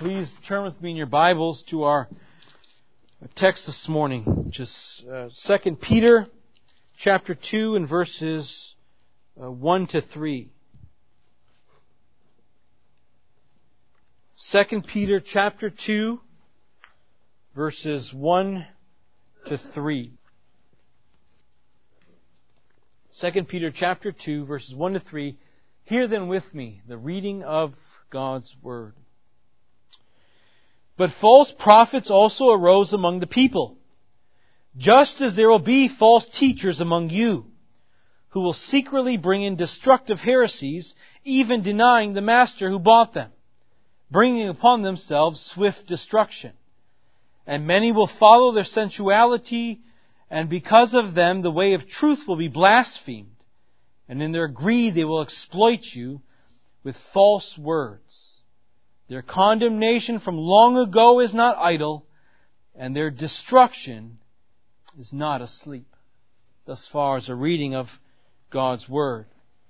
Please turn with me in your Bibles to our text this morning, which is 2 Peter chapter 2 and verses 1 to 3. 2 Peter chapter 2 verses 1 to 3. 2 Peter chapter 2 verses 1 to 3. Hear then with me the reading of God's Word. But false prophets also arose among the people, just as there will be false teachers among you, who will secretly bring in destructive heresies, even denying the Master who bought them, bringing upon themselves swift destruction. And many will follow their sensuality, and because of them the way of truth will be blasphemed, and in their greed they will exploit you with false words. Their condemnation from long ago is not idle, and their destruction is not asleep. Thus far as a reading of God's Word.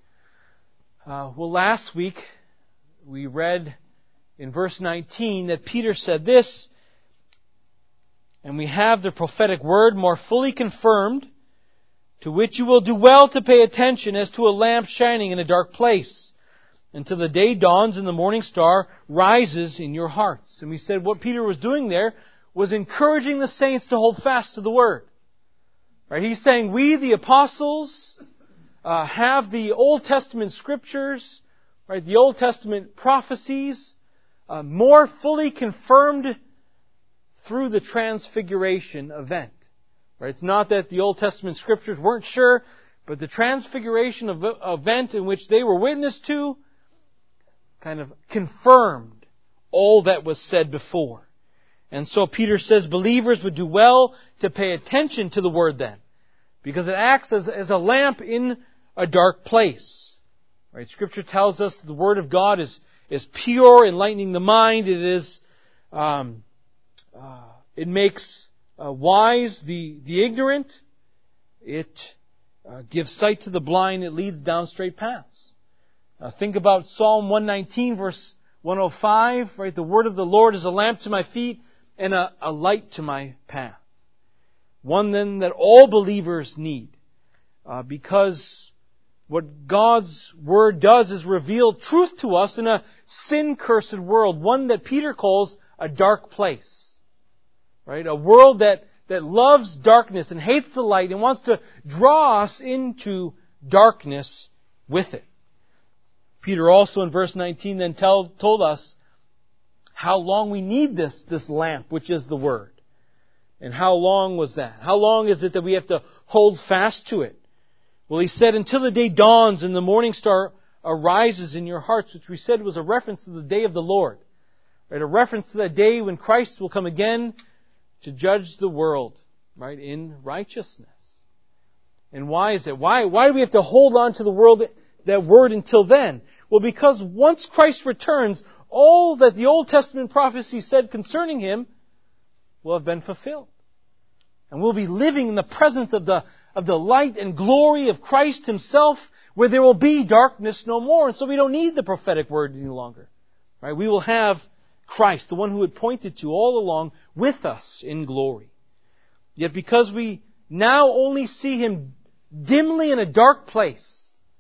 Last week we read in verse 19 that Peter said this, and we have the prophetic word more fully confirmed, to which you will do well to pay attention as to a lamp shining in a dark place, until the day dawns and the morning star rises in your hearts. And we said what Peter was doing there was encouraging the saints to hold fast to the Word. Right? He's saying we, the apostles, have the Old Testament scriptures, right? The Old Testament prophecies, more fully confirmed through the Transfiguration event. Right? It's not that the Old Testament scriptures weren't sure, but the Transfiguration event in which they were witness to kind of confirmed all that was said before. And so Peter says believers would do well to pay attention to the Word then, because it acts as a lamp in a dark place. Right? Scripture tells us the Word of God is pure, enlightening the mind. It makes wise the ignorant. It gives sight to the blind. It leads down straight paths. Think about Psalm 119 verse 105, right? The word of the Lord is a lamp to my feet and a light to my path. One then that all believers need, because what God's Word does is reveal truth to us in a sin-cursed world, one that Peter calls a dark place. Right? A world that loves darkness and hates the light and wants to draw us into darkness with it. Peter also in verse 19 then told us how long we need this lamp, which is the Word. And how long was that? How long is it that we have to hold fast to it? Well, he said, until the day dawns and the morning star arises in your hearts, which we said was a reference to the day of the Lord. Right? A reference to that day when Christ will come again to judge the world, right, in righteousness. And why is it? Why do we have to hold on to that Word until then? Well, because once Christ returns, all that the Old Testament prophecy said concerning Him will have been fulfilled. And we'll be living in the presence of the light and glory of Christ Himself, where there will be darkness no more. And so we don't need the prophetic word any longer. Right? We will have Christ, the one who had pointed to all along, with us in glory. Yet because we now only see Him dimly in a dark place,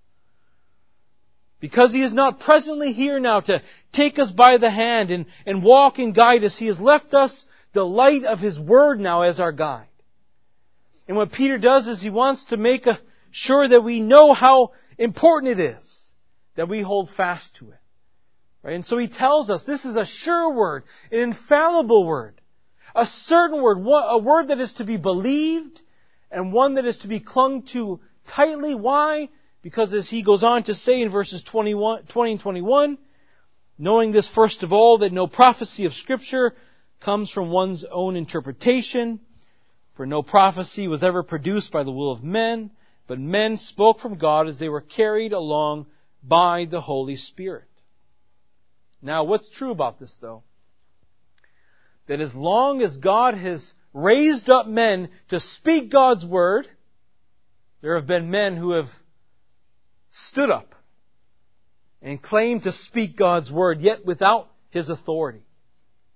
because He is not presently here now to take us by the hand and walk and guide us, He has left us the light of His Word now as our guide. And what Peter does is he wants to make sure that we know how important it is that we hold fast to it. Right? And so he tells us this is a sure word, an infallible word, a certain word, a word that is to be believed and one that is to be clung to tightly. Why? Because as he goes on to say in verses 20 and 21, knowing this first of all, that no prophecy of Scripture comes from one's own interpretation, for no prophecy was ever produced by the will of men, but men spoke from God as they were carried along by the Holy Spirit. Now, what's true about this, though? That as long as God has raised up men to speak God's Word, there have been men who have stood up and claimed to speak God's Word, yet without His authority.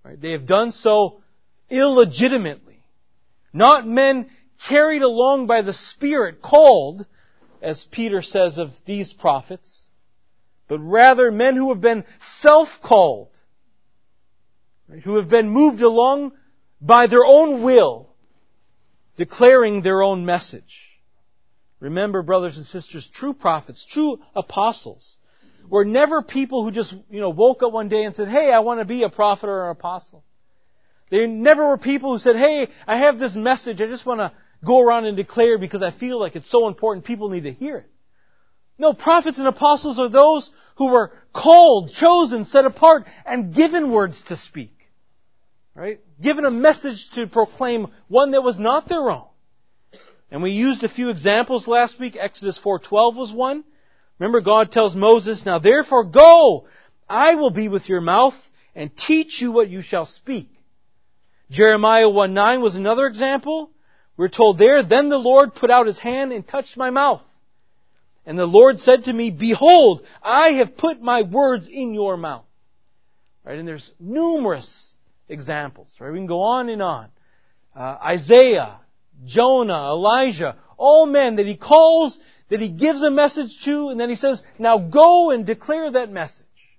Right? They have done so illegitimately. Not men carried along by the Spirit, called, as Peter says of these prophets, but rather men who have been self-called, right? Who have been moved along by their own will, declaring their own message. Remember, brothers and sisters, true prophets, true apostles, were never people who just, woke up one day and said, "Hey, I want to be a prophet or an apostle." They never were people who said, "Hey, I have this message, I just want to go around and declare because I feel like it's so important, people need to hear it." No, prophets and apostles are those who were called, chosen, set apart, and given words to speak. Right? Given a message to proclaim, one that was not their own. And we used a few examples last week. Exodus 4:12 was one. Remember, God tells Moses, "Now therefore go, I will be with your mouth and teach you what you shall speak." Jeremiah 1:9 was another example. We're told there, "Then the Lord put out His hand and touched my mouth. And the Lord said to me, Behold, I have put my words in your mouth." Right? And there's numerous examples. Right? We can go on and on. Isaiah, Jonah, Elijah, all men that He calls, that He gives a message to, and then He says, "Now go and declare that message."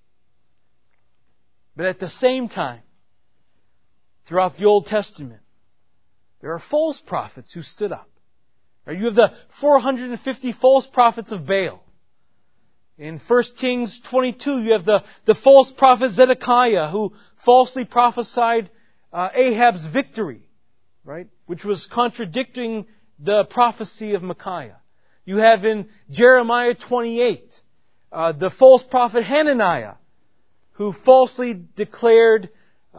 But at the same time, throughout the Old Testament, there are false prophets who stood up. You have the 450 false prophets of Baal. In 1 Kings 22, you have the false prophet Zedekiah, who falsely prophesied Ahab's victory, right? Which was contradicting the prophecy of Micaiah. You have in Jeremiah 28, the false prophet Hananiah, who falsely declared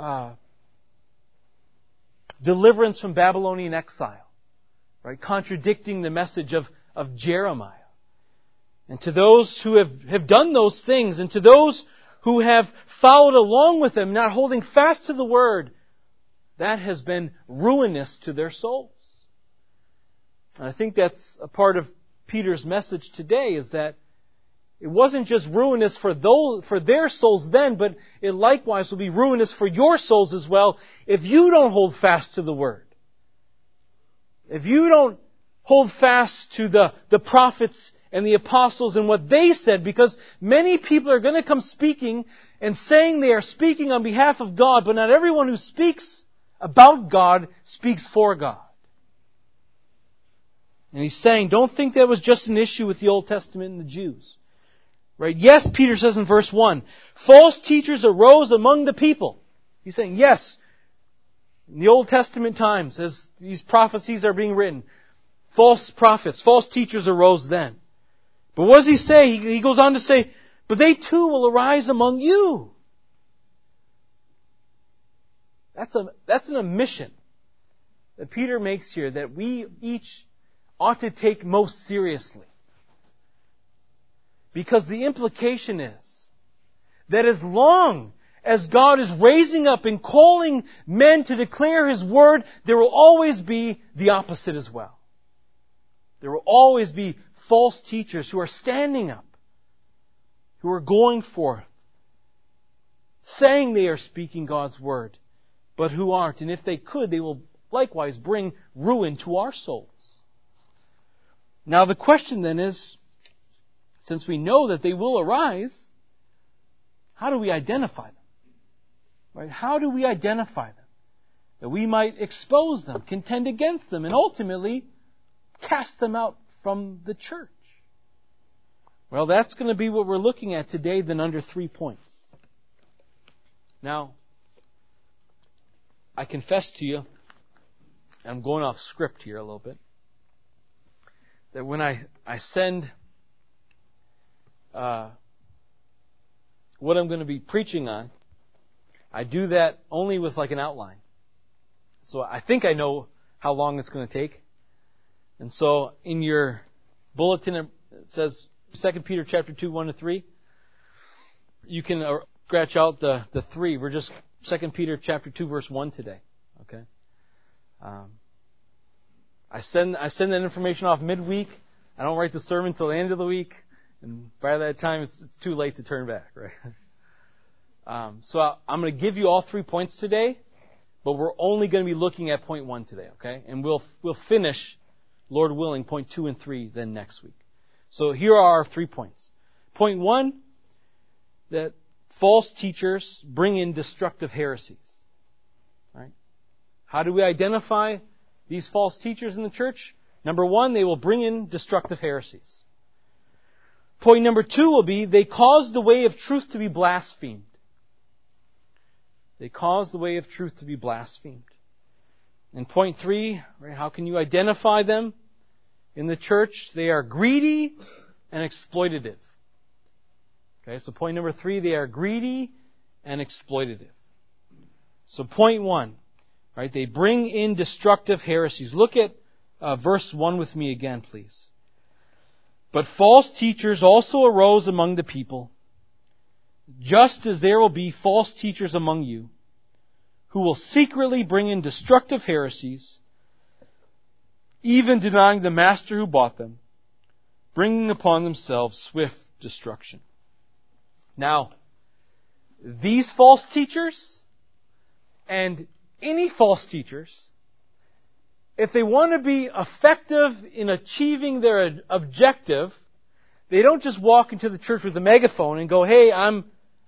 deliverance from Babylonian exile. Right? Contradicting the message of Jeremiah. And to those who have done those things, and to those who have followed along with them, not holding fast to the Word, that has been ruinous to their souls. And I think that's a part of Peter's message today, is that it wasn't just ruinous for their souls then, but it likewise will be ruinous for your souls as well if you don't hold fast to the Word. If you don't hold fast to the prophets and the apostles and what they said, because many people are going to come speaking and saying they are speaking on behalf of God, but not everyone who speaks about God speaks for God. And he's saying, don't think that was just an issue with the Old Testament and the Jews. Right? Yes, Peter says in verse 1, false teachers arose among the people. He's saying, yes, in the Old Testament times, as these prophecies are being written, false prophets, false teachers arose then. But what does he say? He goes on to say, but they too will arise among you. That's an omission that Peter makes here that we each ought to take most seriously. Because the implication is that as long as God is raising up and calling men to declare His Word, there will always be the opposite as well. There will always be false teachers who are standing up, who are going forth, saying they are speaking God's Word, but who aren't. And if they could, they will likewise bring ruin to our souls. Now the question then is, since we know that they will arise, how do we identify them? Right? How do we identify them? That we might expose them, contend against them, and ultimately cast them out from the church. Well, that's going to be what we're looking at today, then under 3 points. Now, I confess to you, I'm going off script here a little bit, that when I send what I'm going to be preaching on, I do that only with like an outline. So I think I know how long it's going to take. And so in your bulletin it says 2 Peter chapter 2, 1-3. You can scratch out the 3. We're just 2 Peter chapter 2, verse 1 today. Okay. I send that information off midweek. I don't write the sermon till the end of the week. And by that time, it's too late to turn back, right? So I'm going to give you all 3 points today, but we're only going to be looking at point 1 today, okay? And we'll finish, Lord willing, point 2 and 3 then next week. So here are our 3 points. Point 1, that false teachers bring in destructive heresies. Right? How do we identify these false teachers in the church? Number 1, they will bring in destructive heresies. Point number 2 will be, they cause the way of truth to be blasphemed. They cause the way of truth to be blasphemed. And point 3, right, how can you identify them in the church? They are greedy and exploitative. Okay, so point number 3, they are greedy and exploitative. So point 1, right, they bring in destructive heresies. Look at verse 1 with me again, please. But false teachers also arose among the people, just as there will be false teachers among you, who will secretly bring in destructive heresies, even denying the master who bought them, bringing upon themselves swift destruction. Now, these false teachers and any false teachers, if they want to be effective in achieving their objective, they don't just walk into the church with a megaphone and go, "Hey, I'm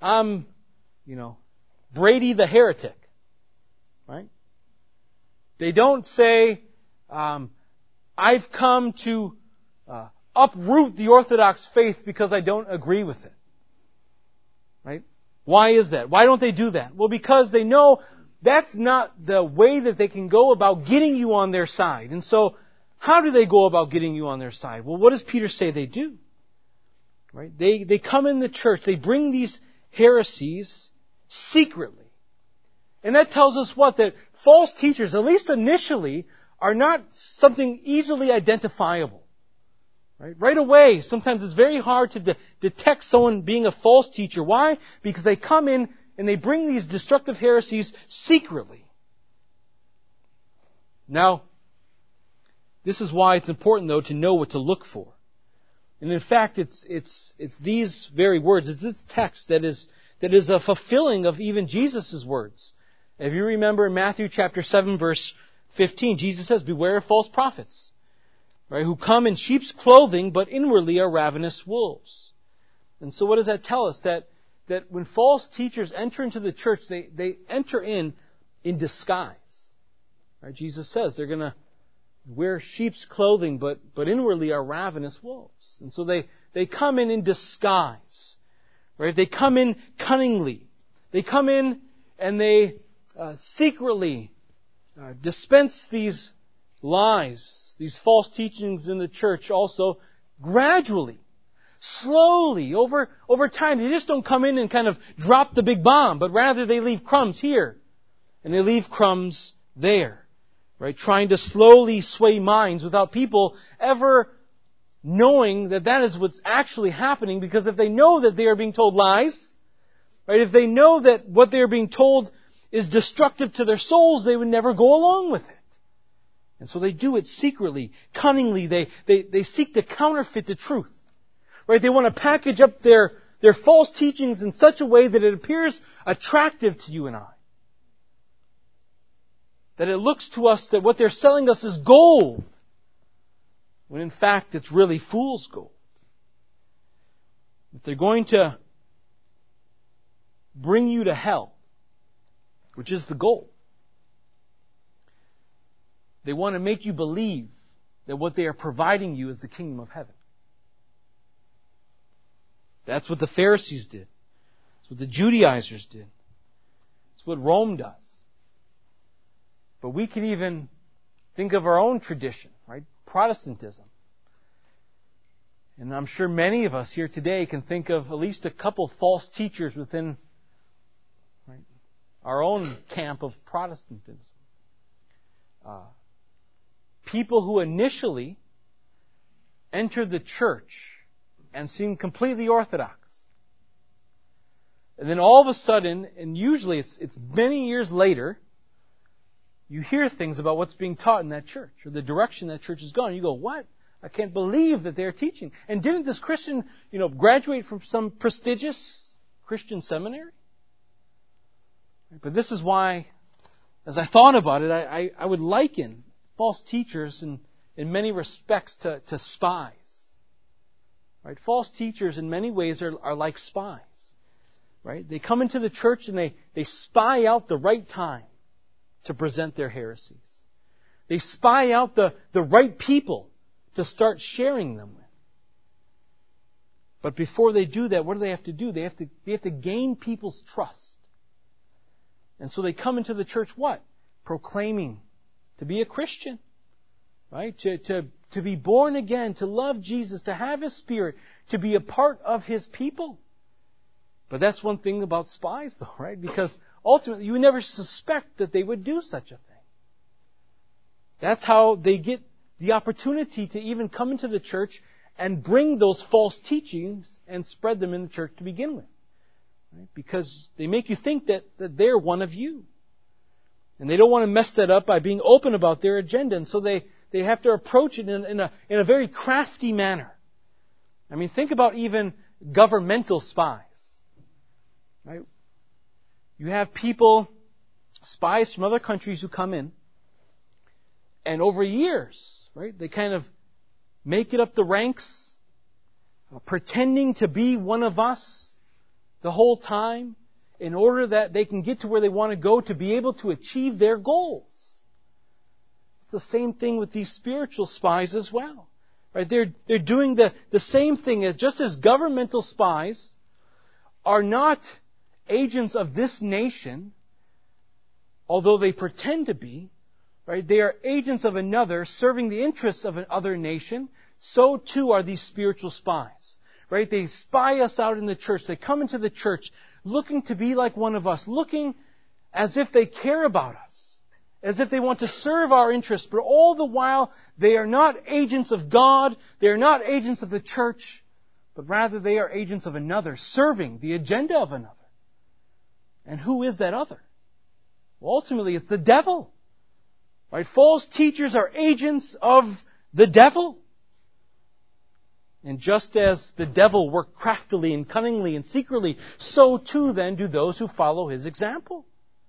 Brady the heretic." Right? They don't say, "I've come to uproot the Orthodox faith because I don't agree with it." Right? Why is that? Why don't they do that? Well, because they know that's not the way that they can go about getting you on their side. And so, how do they go about getting you on their side? Well, what does Peter say they do? Right? They come in the church, they bring these heresies secretly. And that tells us what? That false teachers, at least initially, are not something easily identifiable. Right away, sometimes it's very hard to detect someone being a false teacher. Why? Because they come in and they bring these destructive heresies secretly. Now, this is why it's important, though, to know what to look for. And in fact, it's these very words, it's this text that is a fulfilling of even Jesus' words. If you remember in Matthew chapter 7, verse 15, Jesus says, "Beware of false prophets, right, who come in sheep's clothing, but inwardly are ravenous wolves." And so what does that tell us? That when false teachers enter into the church, they enter in disguise. Right? Jesus says they're going to wear sheep's clothing, but inwardly are ravenous wolves. And so they come in disguise. Right? They come in cunningly. They come in and they secretly dispense these lies, these false teachings in the church also gradually, slowly, over time. They just don't come in and kind of drop the big bomb, but rather they leave crumbs here and they leave crumbs there. Right? Trying to slowly sway minds without people ever knowing that is what's actually happening, because if they know that they are being told lies, right, if they know that what they are being told is destructive to their souls, they would never go along with it. And so they do it secretly, cunningly. They seek to counterfeit the truth. Right? They want to package up their false teachings in such a way that it appears attractive to you and I. That it looks to us that what they're selling us is gold, when in fact it's really fool's gold. If they're going to bring you to hell, which is the goal, they want to make you believe that what they are providing you is the kingdom of heaven. That's what the Pharisees did. That's what the Judaizers did. That's what Rome does. But we could even think of our own tradition, right? Protestantism. And I'm sure many of us here today can think of at least a couple false teachers within, right, our own camp of Protestantism. People who initially entered the church and seemed completely orthodox. And then all of a sudden, and usually it's many years later, you hear things about what's being taught in that church, or the direction that church is going. You go, "What? I can't believe that they're teaching." And didn't this Christian, graduate from some prestigious Christian seminary? But this is why, as I thought about it, I would liken false teachers in many respects to spies. Right? False teachers in many ways are like spies. Right? They come into the church and they spy out the right time to present their heresies. They spy out the right people to start sharing them with. But before they do that, what do they have to do? They have to gain people's trust. And so they come into the church what? Proclaiming to be a Christian. Right? To be born again, to love Jesus, to have His Spirit, to be a part of His people. But that's one thing about spies though, right? Because ultimately you would never suspect that they would do such a thing. That's how they get the opportunity to even come into the church and bring those false teachings and spread them in the church to begin with. Right? Because they make you think that they're one of you. And they don't want to mess that up by being open about their agenda. And so they have to approach it in a very crafty manner. I mean, think about even governmental spies. Right? You have people, spies from other countries who come in, and over years, right, they kind of make it up the ranks, pretending to be one of us the whole time, in order that they can get to where they want to go to be able to achieve their goals. It's the same thing with these spiritual spies as well. Right? They're doing the same thing, just as governmental spies are not agents of this nation, although they pretend to be. Right? They are agents of another, serving the interests of another nation. So too are these spiritual spies. Right? They spy us out in the church. They come into the church looking to be like one of us, looking as if they care about us, as if they want to serve our interests, but all the while they are not agents of God, they are not agents of the church, but rather they are agents of another, serving the agenda of another. And who is that other? Well, ultimately, it's the devil. Right? False teachers are agents of the devil. And just as the devil worked craftily and cunningly and secretly, so too then do those who follow his example.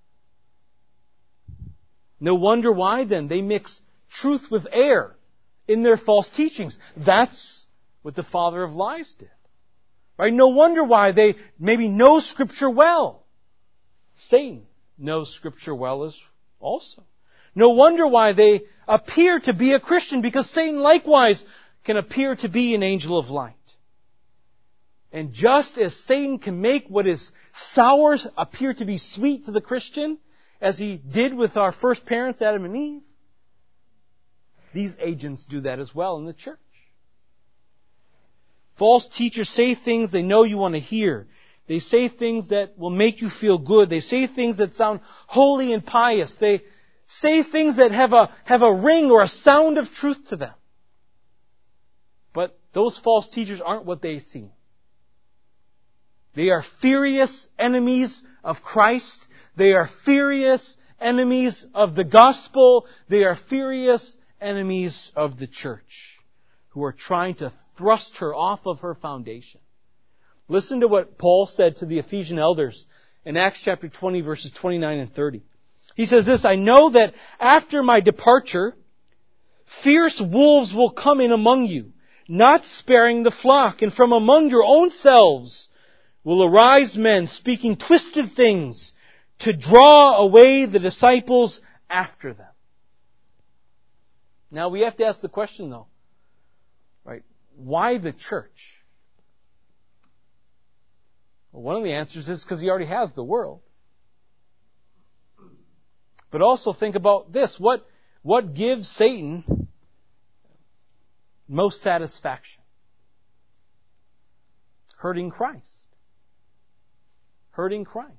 No wonder why then they mix truth with error in their false teachings. That's what the father of lies did. Right? No wonder why they maybe know Scripture well. Satan knows Scripture well as also. No wonder why they appear to be a Christian, because Satan likewise can appear to be an angel of light. And just as Satan can make what is sour appear to be sweet to the Christian, as he did with our first parents, Adam and Eve, these agents do that as well in the church. False teachers say things they know you want to hear. They say things that will make you feel good. They say things that sound holy and pious. They say things that have a ring or a sound of truth to them. But those false teachers aren't what they seem. They are furious enemies of Christ. They are furious enemies of the gospel. They are furious enemies of the church, who are trying to thrust her off of her foundation. Listen to what Paul said to the Ephesian elders in Acts chapter 20, verses 29 and 30. He says this, "I know that after my departure, fierce wolves will come in among you, not sparing the flock, and from among your own selves will arise men speaking twisted things to draw away the disciples after them." Now we have to ask the question though, right? Why the church? Well, one of the answers is because he already has the world. But also think about this. What gives Satan most satisfaction? Hurting Christ. Hurting Christ.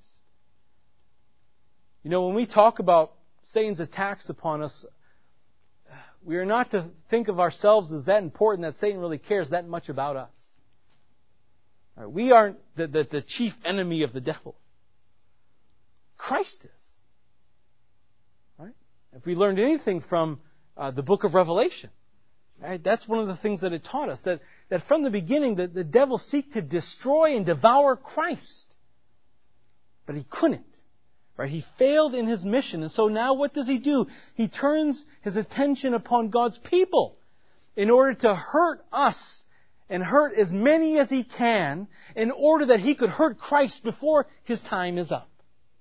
You know, when we talk about Satan's attacks upon us, we are not to think of ourselves as that important that Satan really cares that much about us. We aren't the chief enemy of the devil. Christ is. Right? If we learned anything from the book of Revelation, right, that's one of the things that it taught us, that from the beginning the devil sought to destroy and devour Christ. But he couldn't. Right? He failed in his mission. And so now what does he do? He turns his attention upon God's people in order to hurt us and hurt as many as he can in order that he could hurt Christ before his time is up.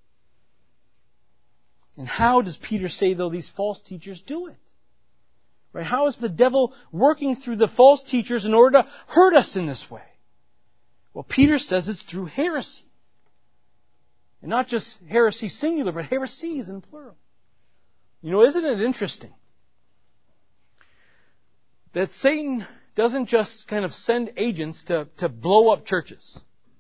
And how does Peter say, though, these false teachers do it? Right? How is the devil working through the false teachers in order to hurt us in this way? Well, Peter says it's through heresy. And not just heresy singular, but heresies in plural. You know, isn't it interesting that Satan doesn't just kind of send agents to blow up churches?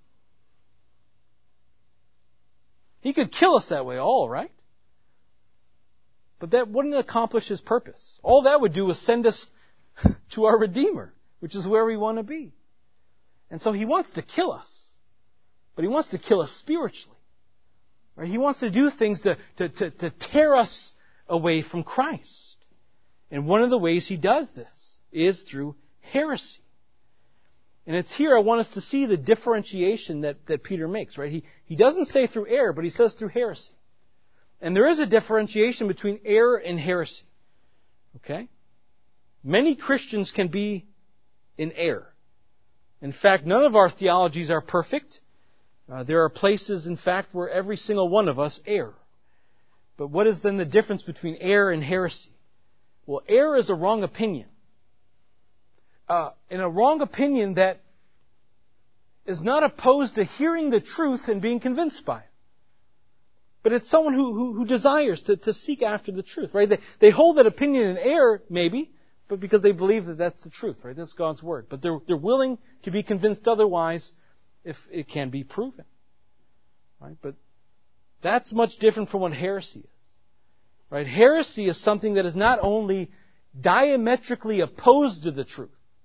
He could kill us that way, all right? But that wouldn't accomplish his purpose. All that would do is send us to our Redeemer, which is where we want to be. And so he wants to kill us. But he wants to kill us spiritually. Right? He wants to do things to tear us away from Christ. And one of the ways he does this is through heresy. And it's here I want us to see the differentiation that Peter makes. Right? He doesn't say through error, but he says through heresy. And there is a differentiation between error and heresy. Okay? Many Christians can be in error. In fact, none of our theologies are perfect. There are places, in fact, where every single one of us err. But what is then the difference between error and heresy? Well, error is a wrong opinion. And a wrong opinion that is not opposed to hearing the truth and being convinced by it. But it's someone who desires to seek after the truth, right? They hold that opinion in error, maybe, but because they believe that that's the truth, right? That's God's Word. But they're willing to be convinced otherwise if it can be proven. Right? But that's much different from what heresy is. Right? Heresy is something that is not only diametrically opposed to the truth,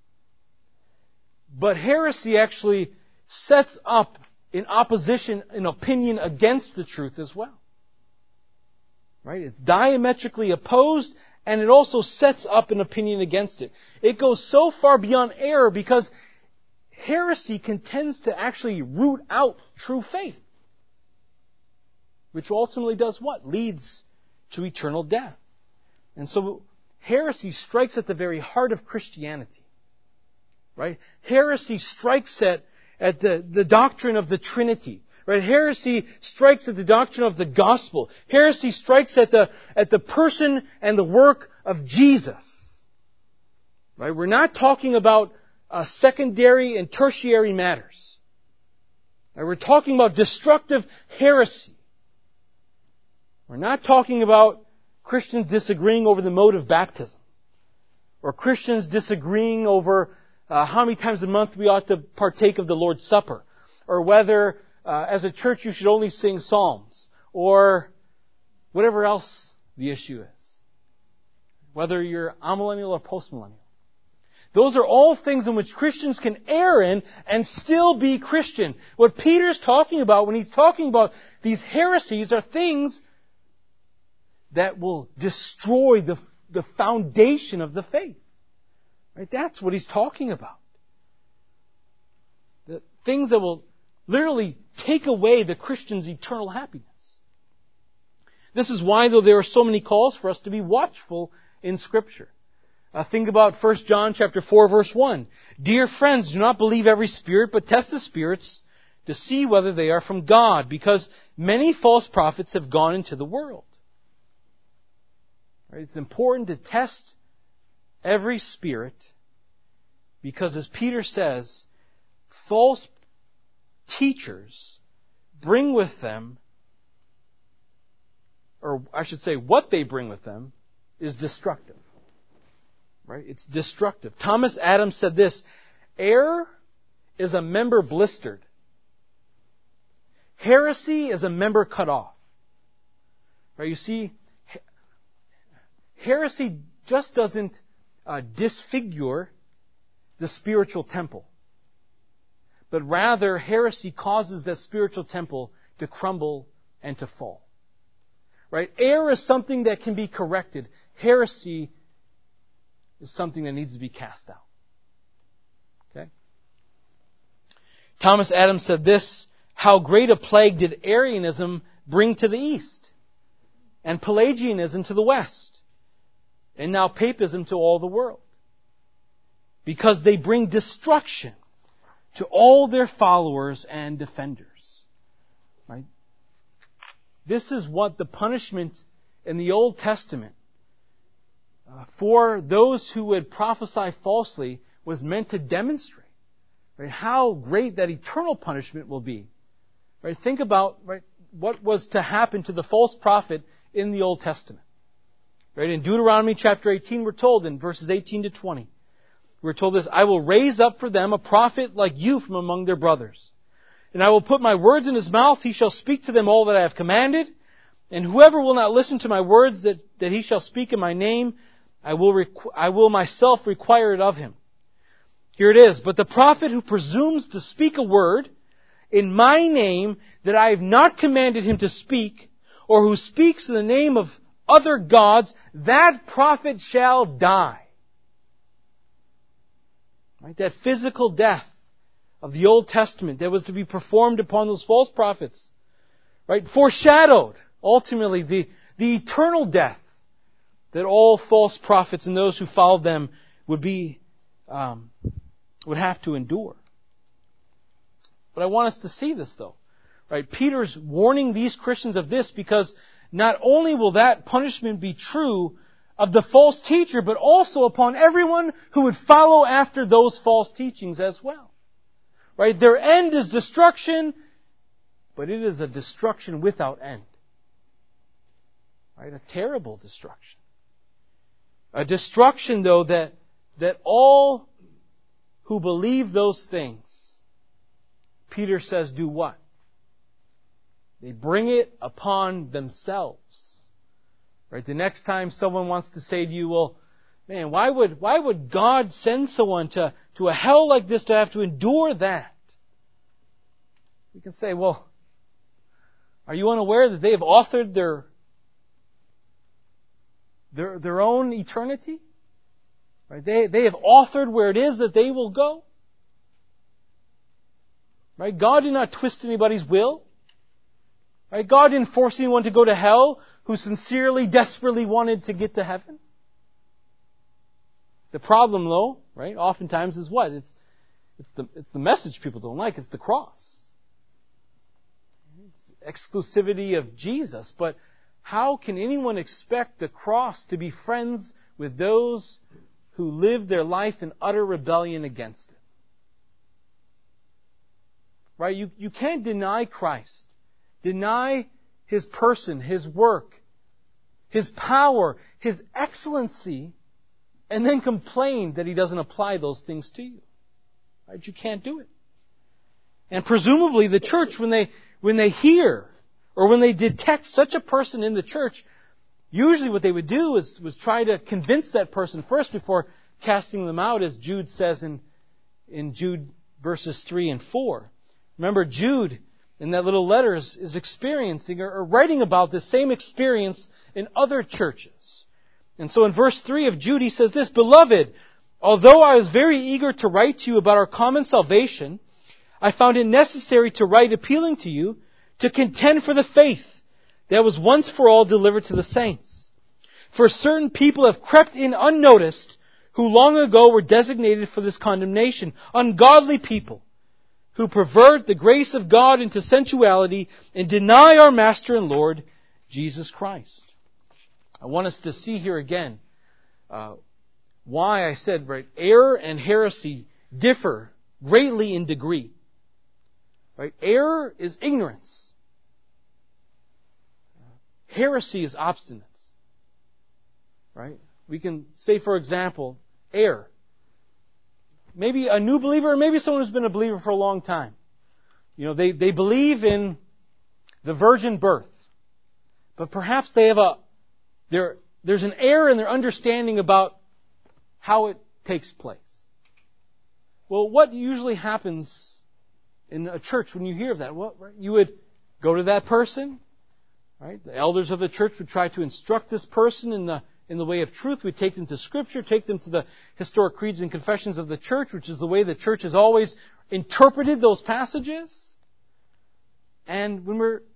but heresy actually sets up in opposition, in opinion against the truth as well. Right? It's diametrically opposed, and it also sets up an opinion against it. It goes so far beyond error because heresy tends to actually root out true faith. Which ultimately does what? Leads to eternal death. And so heresy strikes at the very heart of Christianity. Right? Heresy strikes at the doctrine of the Trinity. Right? Heresy strikes at the doctrine of the gospel. Heresy strikes at the person and the work of Jesus. Right? We're not talking about secondary and tertiary matters. Right? We're talking about destructive heresy. We're not talking about Christians disagreeing over the mode of baptism. Or Christians disagreeing over how many times a month we ought to partake of the Lord's Supper. Or whether, as a church, you should only sing psalms. Or whatever else the issue is. Whether you're amillennial or postmillennial. Those are all things in which Christians can err in and still be Christian. What Peter's talking about when he's talking about these heresies are things that will destroy the foundation of the faith. Right? That's what he's talking about. The things that will literally take away the Christian's eternal happiness. This is why, though, there are so many calls for us to be watchful in Scripture. Think about 1 John chapter 4, verse 1. Dear friends, do not believe every spirit, but test the spirits to see whether they are from God, because many false prophets have gone into the world. Right? It's important to test every spirit, because as Peter says, false teachers bring with them, or I should say what they bring with them, is destructive. Right? It's destructive. Thomas Adams said this, error is a member blistered. Heresy is a member cut off. Right? You see, heresy just doesn't disfigure the spiritual temple. But rather, heresy causes that spiritual temple to crumble and to fall. Right? Error is something that can be corrected. Heresy is something that needs to be cast out. Okay? Thomas Adams said this, how great a plague did Arianism bring to the east, and Pelagianism to the west, and now papism to all the world. Because they bring destruction to all their followers and defenders. Right? This is what the punishment in the Old Testament for those who would prophesy falsely was meant to demonstrate. Right? How great that eternal punishment will be. Right? Think about what was to happen to the false prophet in the Old Testament. Right? In Deuteronomy chapter 18, we're told in verses 18 to 20, we're told this, I will raise up for them a prophet like you from among their brothers. And I will put my words in his mouth. He shall speak to them all that I have commanded. And whoever will not listen to my words that he shall speak in my name, I will myself require it of him. Here it is. But the prophet who presumes to speak a word in my name that I have not commanded him to speak, or who speaks in the name of other gods, that prophet shall die. Right? That physical death of the Old Testament that was to be performed upon those false prophets, right, foreshadowed ultimately the eternal death that all false prophets and those who followed them would have to endure. But I want us to see this though. Right? Peter's warning these Christians of this because not only will that punishment be true of the false teacher, but also upon everyone who would follow after those false teachings as well. Right? Their end is destruction, but it is a destruction without end. Right? A terrible destruction. A destruction, though, that all who believe those things, Peter says, do what? They bring it upon themselves. Right? The next time someone wants to say to you, well, man, why would God send someone to a hell like this to have to endure that? You can say, well, are you unaware that they have authored their own eternity? Right? They have authored where it is that they will go. Right? God did not twist anybody's will. Right? God didn't force anyone to go to hell who sincerely, desperately wanted to get to heaven. The problem, though, right, oftentimes is what? It's the message people don't like. It's the cross. It's exclusivity of Jesus. But how can anyone expect the cross to be friends with those who live their life in utter rebellion against it? Right? You can't deny Christ. Deny His person, His work, His power, His excellency, and then complain that He doesn't apply those things to you. Right? You can't do it. And presumably the church, when they hear or when they detect such a person in the church, usually what they would do was try to convince that person first before casting them out, as Jude says in Jude verses 3 and 4. Remember, Jude in that little letter is experiencing or writing about the same experience in other churches. And so in verse 3 of Jude he says this, Beloved, although I was very eager to write to you about our common salvation, I found it necessary to write appealing to you to contend for the faith that was once for all delivered to the saints. For certain people have crept in unnoticed, who long ago were designated for this condemnation, ungodly people, who pervert the grace of God into sensuality and deny our Master and Lord, Jesus Christ. I want us to see here again why I said, right, error and heresy differ greatly in degree. Right? Error is ignorance. Heresy is obstinance. Right? We can say, for example, error. Maybe a new believer, or maybe someone who's been a believer for a long time. You know, they believe in the virgin birth. But perhaps they have there's an error in their understanding about how it takes place. Well, what usually happens in a church when you hear of that? Well, right, you would go to that person, right? The elders of the church would try to instruct this person in the way of truth. We'd take them to Scripture, take them to the historic creeds and confessions of the church, which is the way the church has always interpreted those passages. And when we're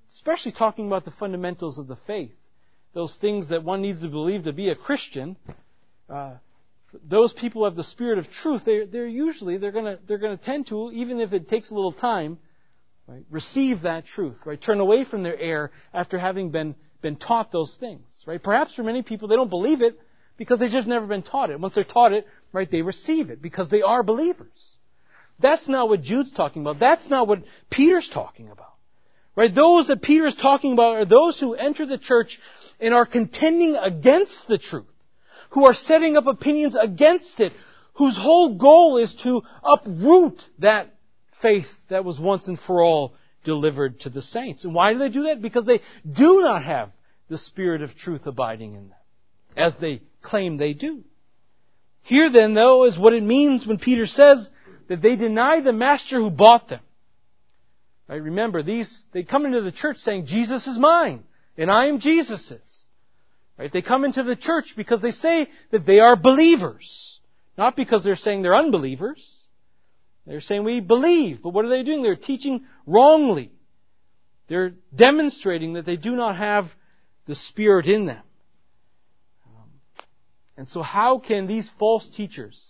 especially talking about the fundamentals of the faith, those things that one needs to believe to be a Christian, those people who have the Spirit of truth, they're going to tend to, even if it takes a little time, right, receive that truth, right? Turn away from their error after having been taught those things, right? Perhaps for many people, they don't believe it because they've just never been taught it. Once they're taught it, right, they receive it because they are believers. That's not what Jude's talking about. That's not what Peter's talking about. Right? Those that Peter's talking about are those who enter the church and are contending against the truth, who are setting up opinions against it, whose whole goal is to uproot that faith that was once and for all delivered to the saints. And why do they do that? Because they do not have the Spirit of truth abiding in them, as they claim they do. Here then, though, is what it means when Peter says that they deny the master who bought them. Right? Remember, they come into the church saying, Jesus is mine, and I am Jesus's. Right? They come into the church because they say that they are believers. Not because they're saying they're unbelievers. They're saying we believe. But what are they doing? They're teaching wrongly. They're demonstrating that they do not have the Spirit in them. And so how can these false teachers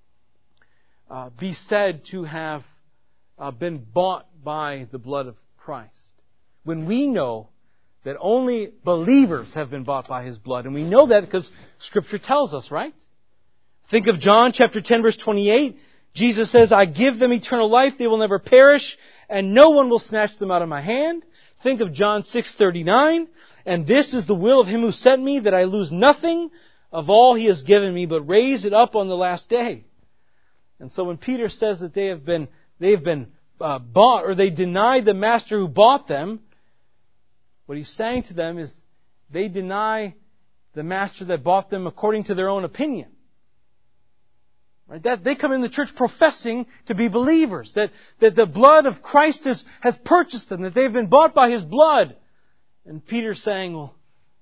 be said to have been bought by the blood of Christ, when we know that only believers have been bought by His blood? And we know that because Scripture tells us, right? Think of John chapter 10 verse 28. Jesus says, I give them eternal life, they will never perish, and no one will snatch them out of my hand. Think of John 6:39. And this is the will of Him who sent me, that I lose nothing of all He has given me, but raise it up on the last day. And so when Peter says that they have been bought, or they deny the master who bought them, what he's saying to them is they deny the master that bought them according to their own opinion. Right? That they come in the church professing to be believers, that the blood of Christ has purchased them, that they've been bought by His blood. And Peter's saying, well,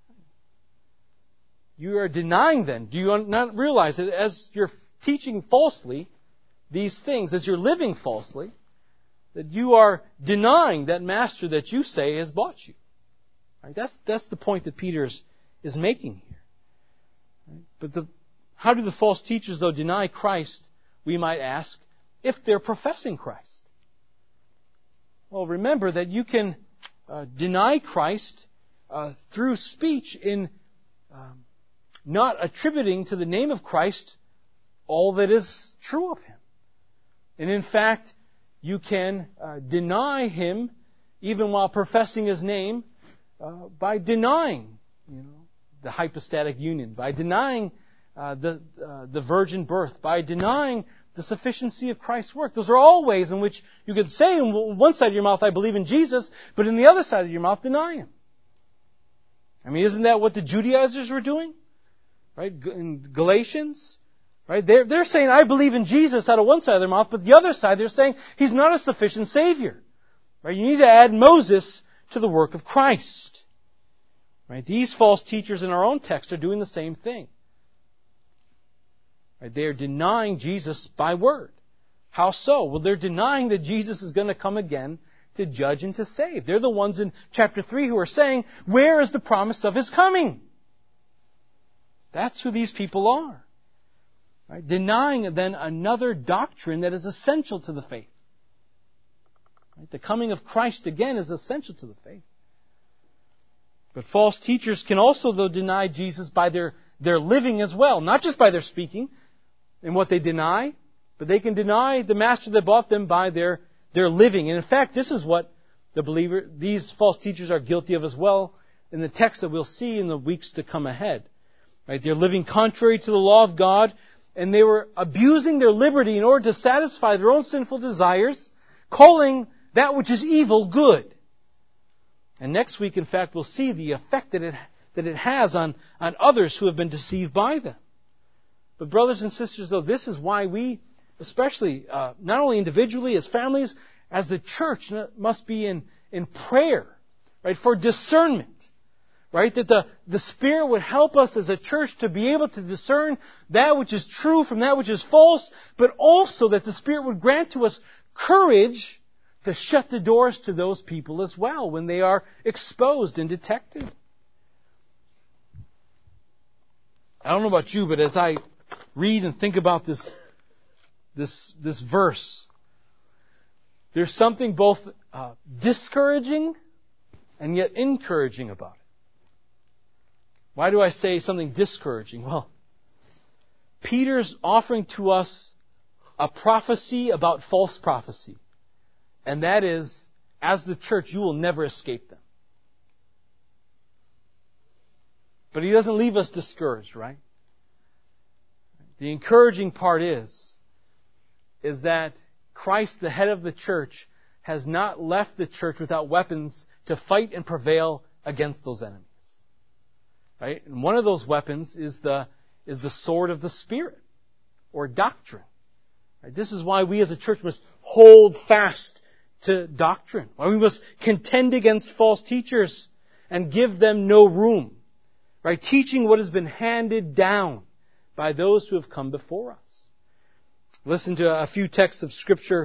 you are denying then. Do you not realize that as you're teaching falsely these things, as you're living falsely, that you are denying that master that you say has bought you? Right? That's the point that Peter is making here. Right? But how do the false teachers, though, deny Christ, we might ask, if they're professing Christ? Well, remember that you can deny Christ through speech in not attributing to the name of Christ all that is true of Him. And in fact, you can deny Him even while professing His name by denying, the hypostatic union, by denying the virgin birth, by denying the sufficiency of Christ's work. Those are all ways in which you could say on one side of your mouth, I believe in Jesus, but in the other side of your mouth, deny Him. I mean, isn't that what the Judaizers were doing? Right? In Galatians, right? They're saying, I believe in Jesus out of one side of their mouth, but the other side, they're saying, He's not a sufficient Savior. Right? You need to add Moses to the work of Christ. Right? These false teachers in our own text are doing the same thing. Right? They are denying Jesus by word. How so? Well, they're denying that Jesus is going to come again to judge and to save. They're the ones in chapter 3 who are saying, where is the promise of His coming? That's who these people are. Right? Denying then another doctrine that is essential to the faith. Right? The coming of Christ again is essential to the faith. But false teachers can also, though, deny Jesus by their living as well. Not just by their speaking and what they deny, but they can deny the master that bought them by their living. And in fact, this is what these false teachers are guilty of as well in the text that we'll see in the weeks to come ahead. Right? They're living contrary to the law of God, and they were abusing their liberty in order to satisfy their own sinful desires, calling that which is evil good. And next week, in fact, we'll see the effect that it has on others who have been deceived by them. But brothers and sisters, though, this is why we, especially not only individually, as families, as the church, must be in prayer, right, for discernment. Right? That the Spirit would help us as a church to be able to discern that which is true from that which is false, but also that the Spirit would grant to us courage to shut the doors to those people as well when they are exposed and detected. I don't know about you, but as I read and think about this verse, there's something both discouraging and yet encouraging about it. Why do I say something discouraging? Well, Peter's offering to us a prophecy about false prophecy. And that is, as the church, you will never escape them. But he doesn't leave us discouraged, right? The encouraging part is that Christ, the head of the church, has not left the church without weapons to fight and prevail against those enemies. Right? And one of those weapons is the sword of the Spirit, or doctrine. Right? This is why we as a church must hold fast to doctrine. Why we must contend against false teachers and give them no room. Right? Teaching what has been handed down by those who have come before us. Listen to a few texts of Scripture.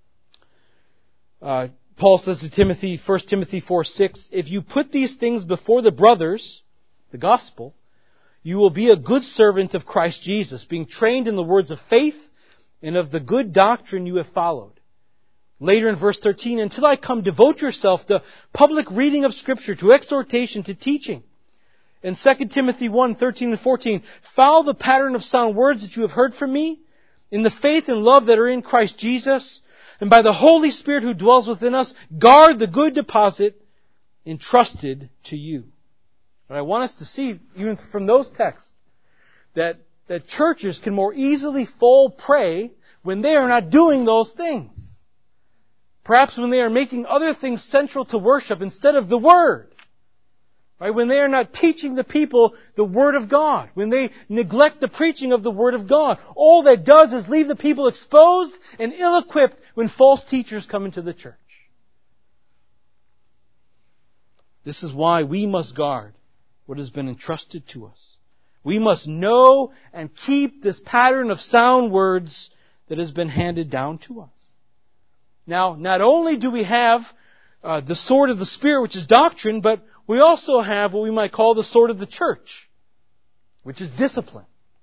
Paul says to Timothy, 1 Timothy 4:6, if you put these things before the brothers, the gospel, you will be a good servant of Christ Jesus, being trained in the words of faith and of the good doctrine you have followed. Later in verse 13, until I come, devote yourself to public reading of Scripture, to exhortation, to teaching. In 2 Timothy 1:13 and 14, follow the pattern of sound words that you have heard from me, in the faith and love that are in Christ Jesus, and by the Holy Spirit who dwells within us, guard the good deposit entrusted to you. But I want us to see, even from those texts, that churches can more easily fall prey when they are not doing those things. Perhaps when they are making other things central to worship instead of the Word. Right? When they are not teaching the people the Word of God. When they neglect the preaching of the Word of God. All that does is leave the people exposed and ill-equipped when false teachers come into the church. This is why we must guard what has been entrusted to us. We must know and keep this pattern of sound words that has been handed down to us. Now, not only do we have the sword of the Spirit, which is doctrine, but we also have what we might call the sword of the church, which is discipline.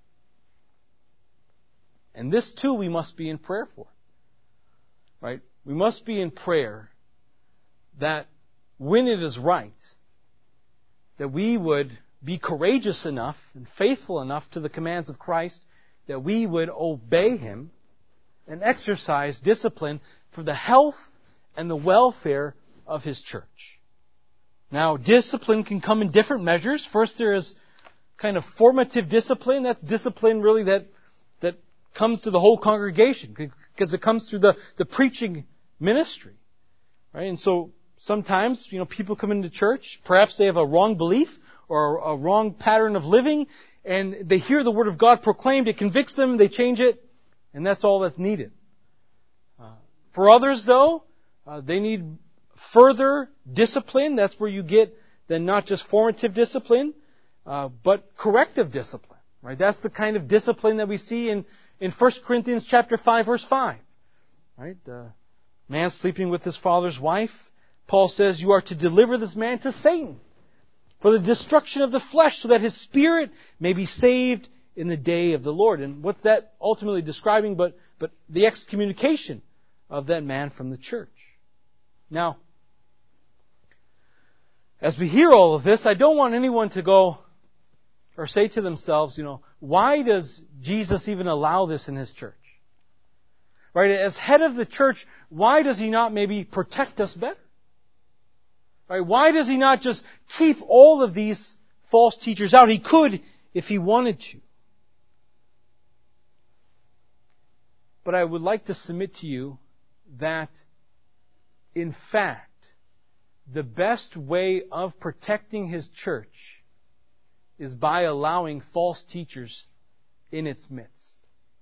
And this too we must be in prayer for. Right? We must be in prayer that when it is right, that we would be courageous enough and faithful enough to the commands of Christ, that we would obey Him and exercise discipline for the health and the welfare of His church. Now, discipline can come in different measures. First, there is kind of formative discipline. That's discipline really that comes to the whole congregation because it comes through the preaching ministry. Right? And so sometimes, people come into church, perhaps they have a wrong belief or a wrong pattern of living, and they hear the Word of God proclaimed, it convicts them, they change it, and that's all that's needed. For others, though, they need further discipline. That's where you get then not just formative discipline, but corrective discipline. Right? That's the kind of discipline that we see in 1 Corinthians chapter 5, verse 5. Right? Man sleeping with his father's wife. Paul says, you are to deliver this man to Satan for the destruction of the flesh, so that his spirit may be saved in the day of the Lord. And what's that ultimately describing but the excommunication of that man from the church? Now, as we hear all of this, I don't want anyone to go or say to themselves, why does Jesus even allow this in His church? Right? As head of the church, why does He not maybe protect us better? Right? Why does He not just keep all of these false teachers out? He could if He wanted to. But I would like to submit to you that, in fact, the best way of protecting His church is by allowing false teachers in its midst.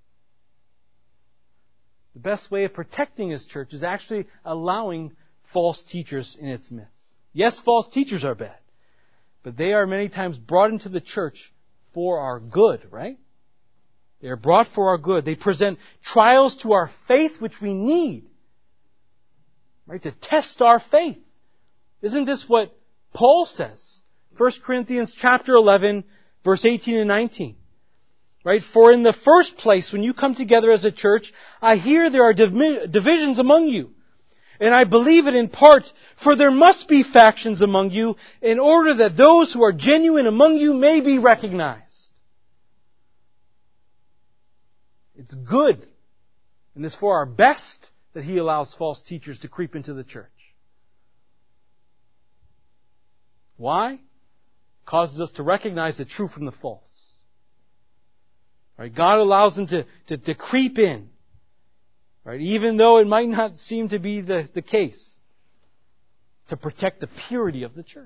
The best way of protecting His church is actually allowing false teachers in its midst. Yes, false teachers are bad, but they are many times brought into the church for our good, right? They are brought for our good. They present trials to our faith which we need. right? To test our faith. Isn't this what Paul says? 1 Corinthians chapter 11, verse 18 and 19. Right? For in the first place, when you come together as a church, I hear there are divisions among you. And I believe it in part, for there must be factions among you, in order that those who are genuine among you may be recognized. It's good, and it's for our best that He allows false teachers to creep into the church. Why? It causes us to recognize the true from the false. Right? God allows them to creep in. Right? Even though it might not seem to be the case. To protect the purity of the church.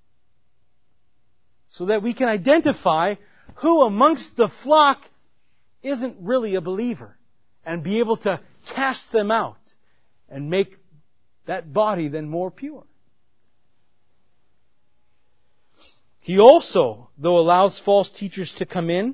So that we can identify who amongst the flock isn't really a believer. And be able to cast them out. And make that body then more pure. He also, though, allows false teachers to come in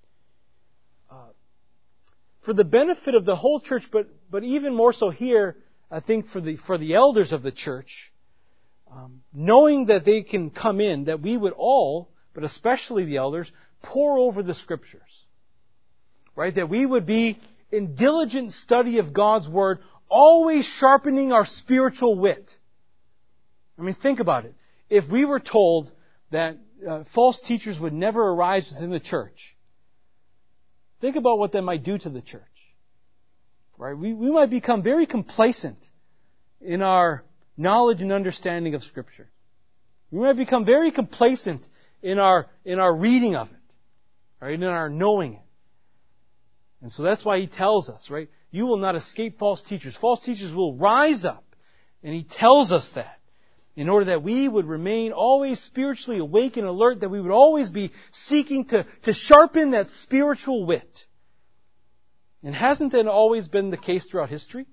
for the benefit of the whole church, but even more so here, I think for the elders of the church, knowing that they can come in, that we would all, but especially the elders, pore over the Scriptures. Right? That we would be in diligent study of God's Word, always sharpening our spiritual wit. I mean, think about it. If we were told that false teachers would never arise within the church, think about what that might do to the church. Right? We might become very complacent in our knowledge and understanding of Scripture. We might become very complacent in our reading of it. Right? In our knowing it. And so that's why He tells us, right? You will not escape false teachers. False teachers will rise up. And He tells us that. In order that we would remain always spiritually awake and alert, that we would always be seeking to sharpen that spiritual wit. And hasn't that always been the case throughout history?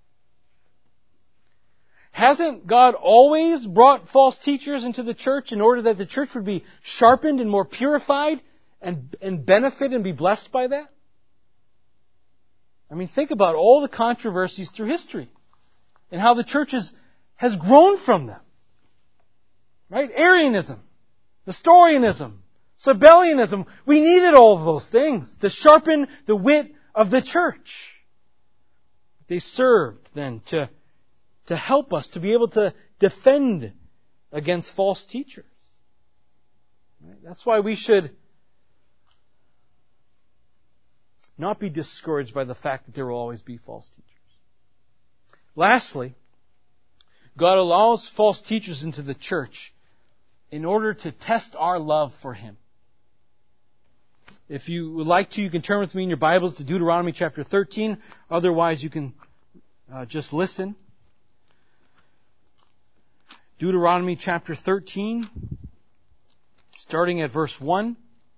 Hasn't God always brought false teachers into the church in order that the church would be sharpened and more purified and benefit and be blessed by that? I mean, think about all the controversies through history and how the church has grown from them. Right? Arianism, Nestorianism, Sabellianism. We needed all of those things to sharpen the wit of the church. They served then to help us to be able to defend against false teachers. Right? That's why we should not be discouraged by the fact that there will always be false teachers. Lastly, God allows false teachers into the church in order to test our love for Him. If you would like to, you can turn with me in your Bibles to Deuteronomy chapter 13. Otherwise, you can just listen. Deuteronomy chapter 13, starting at verse 1.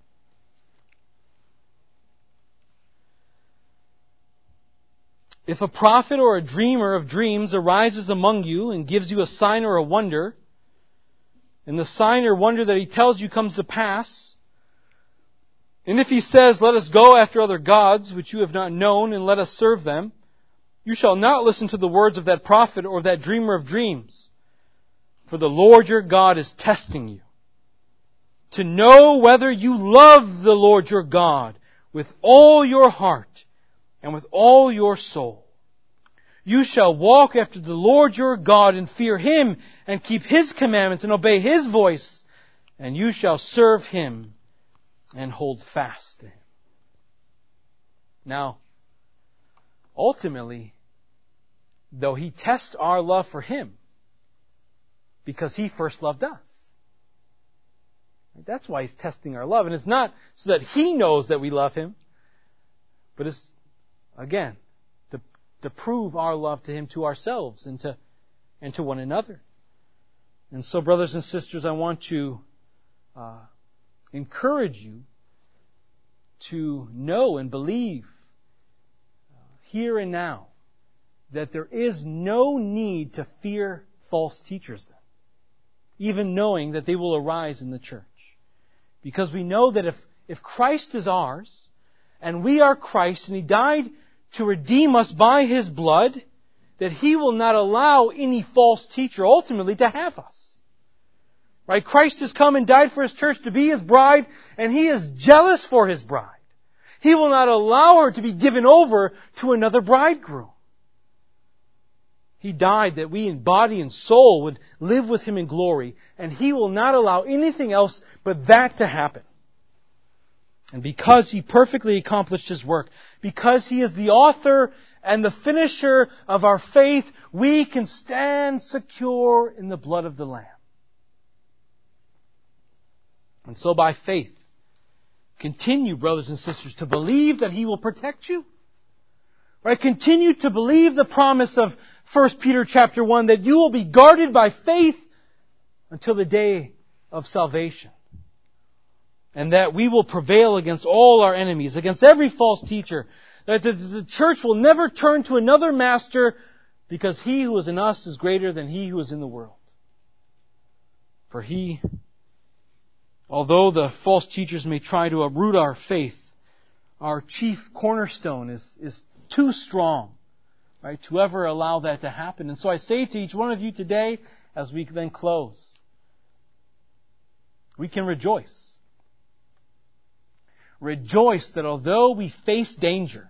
If a prophet or a dreamer of dreams arises among you and gives you a sign or a wonder, and the sign or wonder that he tells you comes to pass, and if he says, let us go after other gods which you have not known, and let us serve them, you shall not listen to the words of that prophet or that dreamer of dreams. For the Lord your God is testing you, to know whether you love the Lord your God with all your heart and with all your soul. You shall walk after the Lord your God and fear Him and keep His commandments and obey His voice, and you shall serve Him and hold fast to Him. Now, ultimately, though He tests our love for Him, because He first loved us. That's why He's testing our love. And it's not so that He knows that we love Him, but it's, again, to prove our love to Him to ourselves and to one another. And so, brothers and sisters, I want to encourage you to know and believe here and now that there is no need to fear false teachers then, even knowing that they will arise in the church. Because we know that if Christ is ours, and we are Christ, and He died to redeem us by His blood, that He will not allow any false teacher ultimately to have us. Right? Christ has come and died for His church to be His bride, and He is jealous for His bride. He will not allow her to be given over to another bridegroom. He died that we in body and soul would live with Him in glory, and He will not allow anything else but that to happen. And because He perfectly accomplished His work, because He is the author and the finisher of our faith, we can stand secure in the blood of the Lamb. And so by faith, continue, brothers and sisters, to believe that He will protect you. Right? Continue to believe the promise of 1 Peter chapter 1 that you will be guarded by faith until the day of salvation. And that we will prevail against all our enemies, against every false teacher. That the church will never turn to another master because He who is in us is greater than he who is in the world. For He, although the false teachers may try to uproot our faith, our chief cornerstone is too strong, right, to ever allow that to happen. And so I say to each one of you today, as we then close, we can rejoice. Rejoice that although we face danger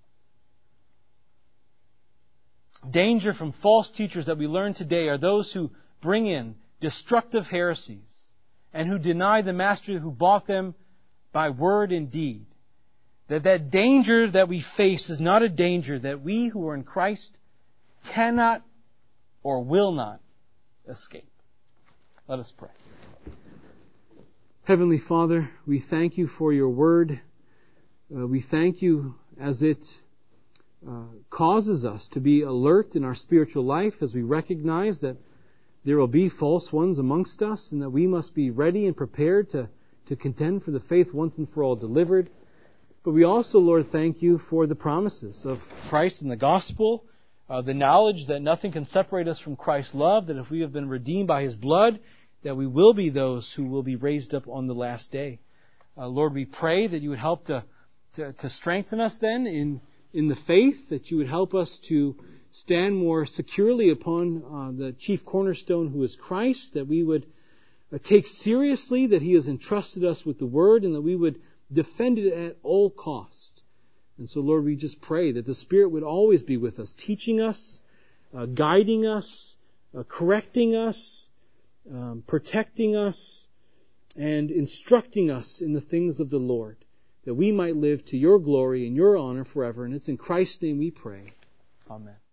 from false teachers that we learn today are those who bring in destructive heresies and who deny the Master who bought them by word and deed, that danger that we face is not a danger that we who are in Christ cannot or will not escape. Let us pray. Heavenly Father, we thank You for Your Word. We thank You as it causes us to be alert in our spiritual life as we recognize that there will be false ones amongst us and that we must be ready and prepared to contend for the faith once and for all delivered. But we also, Lord, thank You for the promises of Christ and the gospel, the knowledge that nothing can separate us from Christ's love, that if we have been redeemed by His blood, that we will be those who will be raised up on the last day. Lord, we pray that You would help to strengthen us then in the faith, that You would help us to stand more securely upon the chief cornerstone who is Christ, that we would take seriously that He has entrusted us with the Word, and that we would defend it at all cost. And so, Lord, we just pray that the Spirit would always be with us, teaching us, guiding us, correcting us, protecting us, and instructing us in the things of the Lord, that we might live to Your glory and Your honor forever. And it's in Christ's name we pray. Amen.